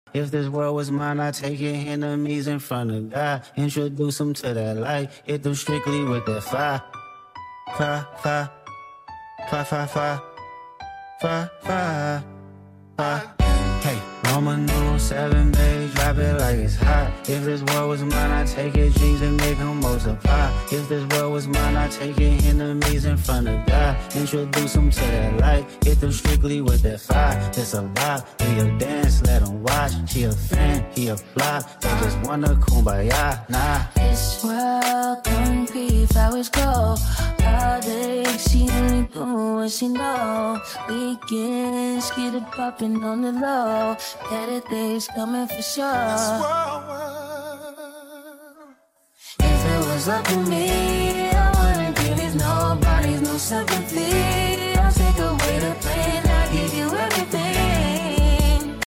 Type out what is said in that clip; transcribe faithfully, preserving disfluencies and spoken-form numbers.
If this world was mine, I'd take your enemies in front of God. Introduce them to that light. Hit them strictly with that fire. Fire, fire, fire, fire, fire, fire, fire, fire. Hey, Roman numeral seven, babe, drop it like it's hot. If this world was mine, I'd take your dreams and make them multiply. If this world was mine, I'd take your enemies in front of God. Introduce them to that light, hit them strictly with that fire. It's a vibe, do your dance, let them watch. She a fan, he a flop, they just wanna kumbaya, nah. This world concrete, flowers grow. All day, she only do what she know. Weekends, get it poppin' on the low. Better days coming for sure. If it was up to me, I wouldn't give these nobodies no sympathy. I'll take away the pain.